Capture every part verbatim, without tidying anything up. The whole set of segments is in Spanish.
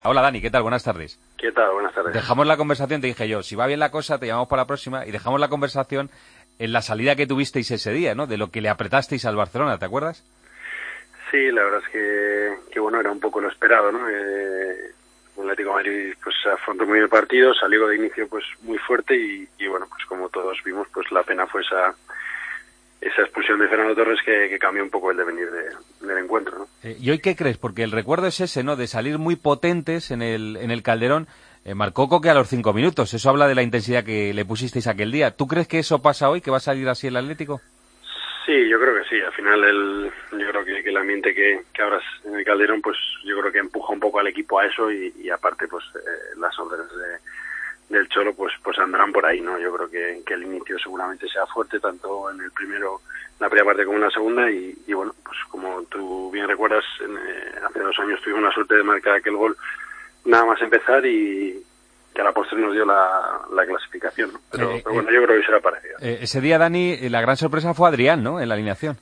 Hola Dani, ¿qué tal? Buenas tardes. ¿Qué tal? Buenas tardes. Dejamos la conversación, te dije yo, si va bien la cosa, te llamamos para la próxima, y dejamos la conversación en la salida que tuvisteis ese día, ¿no? De lo que le apretasteis al Barcelona, ¿te acuerdas? Sí, la verdad es que, que bueno, era un poco lo esperado, ¿no? Eh, el Atlético de Madrid pues afrontó muy bien el partido, salió de inicio pues muy fuerte y, y bueno, pues como todos vimos, pues la pena fue esa esa expulsión de Fernando Torres que, que cambió un poco el devenir de, del encuentro, ¿no? Eh, ¿Y hoy qué crees? Porque el recuerdo es ese, ¿no? De salir muy potentes en el, en el Calderón. Eh, marcó Coque a los cinco minutos. Eso habla de la intensidad que le pusisteis aquel día. ¿Tú crees que eso pasa hoy, que va a salir así el Atlético? Sí, yo creo que sí. Al final, el, yo creo que, que el ambiente que, que ahora es en el Calderón, pues yo creo que empuja un poco al equipo a eso y, y aparte, pues eh, las órdenes de, del Cholo, pues pues andarán por ahí, ¿no? Yo creo que, que el inicio seguramente sea fuerte, tanto en el primero, en la primera parte como en la segunda y, y bueno, pues como tú bien recuerdas, en, eh, hace dos años tuvimos la suerte de marcar aquel gol nada más empezar y que a la postre nos dio la, la clasificación, ¿no? Pero, Eh, pero bueno, eh, yo creo que será parecido. Eh, ese día, Dani, eh, la gran sorpresa fue Adrián, ¿no? En la alineación.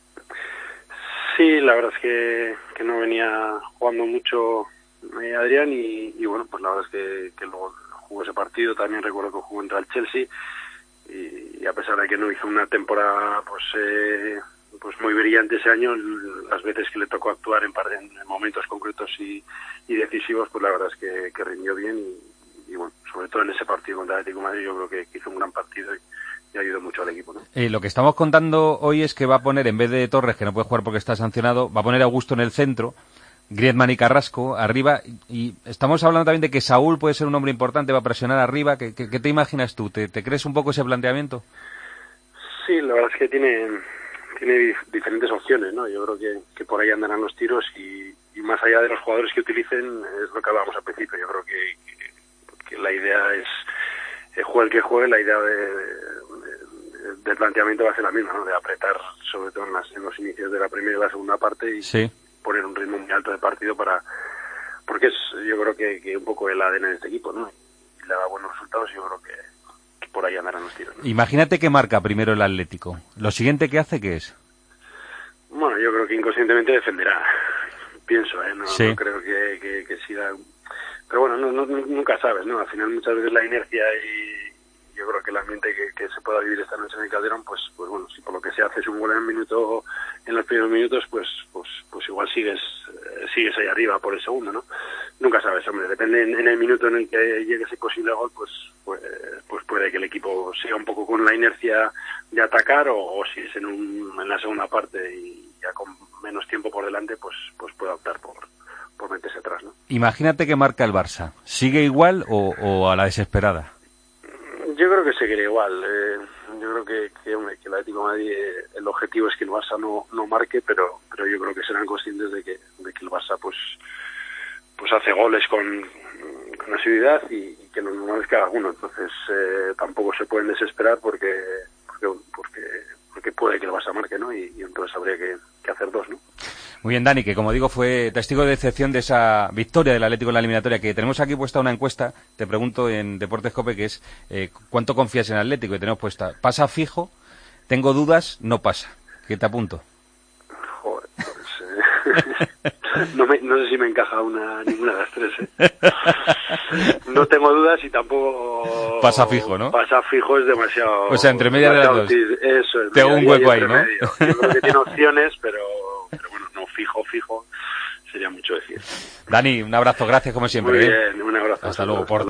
Sí, la verdad es que, que no venía jugando mucho eh, Adrián y, y bueno, pues la verdad es que, que luego jugó ese partido, también recuerdo que jugó contra el Chelsea y, y a pesar de que no hizo una temporada pues eh, pues muy brillante ese año, las veces que le tocó actuar en, par, en momentos concretos y, y decisivos, pues la verdad es que, que rindió bien y, y bueno, sobre todo en ese partido contra el Atlético de Madrid yo creo que, que hizo un gran partido y, y ayudó mucho al equipo, ¿no? Eh, lo que estamos contando hoy es que va a poner, en vez de Torres, que no puede jugar porque está sancionado, va a poner a Augusto en el centro, Griezmann y Carrasco arriba, y estamos hablando también de que Saúl puede ser un hombre importante, va a presionar arriba. ¿Qué, qué, qué te imaginas tú? ¿Te, ¿Te crees un poco ese planteamiento? Sí, la verdad es que tiene, tiene diferentes opciones, ¿no? Yo creo que, que por ahí andarán los tiros y, y más allá de los jugadores que utilicen, es lo que hablábamos al principio. Yo creo que, que, que la idea es, eh, juegue el que juegue, la idea de, de, del planteamiento va a ser la misma, ¿no? De apretar, sobre todo en, las, en los inicios de la primera y la segunda parte y sí. poner un ritmo muy alto de partido para, porque es, yo creo que, que un poco el A D N de este equipo, ¿no? Y le da buenos resultados y yo creo que, que por ahí andarán los tiros, ¿no? Imagínate que marca primero el Atlético. Lo siguiente que hace, ¿qué es? Bueno, yo creo que inconscientemente defenderá. Pienso, ¿eh? No, sí. no creo que, que, que siga. Pero bueno, no, no, nunca sabes, ¿no? Al final muchas veces la inercia y yo creo que el ambiente que, que se pueda vivir esta noche en el Calderón, pues, pues bueno, si por lo que sea haces un gol en un minuto, en los primeros minutos, pues, pues, pues igual sigues, eh, sigues ahí arriba por el segundo, ¿no? Nunca sabes, hombre. Depende en, en el minuto en el que llegue ese posible gol, pues, pues, pues puede que el equipo siga un poco con la inercia de atacar o, o si es en, un, en la segunda parte y ya con menos tiempo por delante, pues, pues puede optar por, por meterse atrás, ¿no? Imagínate que marca el Barça. ¿Sigue igual o, o a la desesperada? Yo creo que seguirá igual. Eh, yo creo que, que, hombre, que el Atlético de Madrid, eh, el objetivo es que el Barça no, no marque, pero, pero yo creo que serán conscientes de que, de que el Barça pues, pues hace goles con, con asiduidad y, y que lo normal es que haga uno. Entonces eh, tampoco se pueden desesperar porque, porque, porque, porque puede que el Barça marque, ¿no? Y, y entonces habría que, que hacer dos, ¿no? Muy bien, Dani, que como digo fue testigo de excepción de esa victoria del Atlético en la eliminatoria, que tenemos aquí puesta una encuesta, te pregunto en Deportes Cope, que es eh, ¿cuánto confías en el Atlético? Y tenemos puesta, pasa fijo, tengo dudas, no pasa. ¿Qué te apunto? Joder, pues, eh, no, me, no sé si me encaja una ninguna de las tres, ¿eh? No tengo dudas y tampoco... Pasa fijo, ¿no? Pasa fijo es demasiado... O sea, entre medias de las dos. Eso es. Te hago un hueco ahí, ¿no? Medio. Yo creo que tiene opciones, pero, pero bueno, no fijo, fijo, sería mucho decir. Dani, un abrazo, gracias como siempre. Muy ¿eh? bien, un abrazo. Hasta luego. Por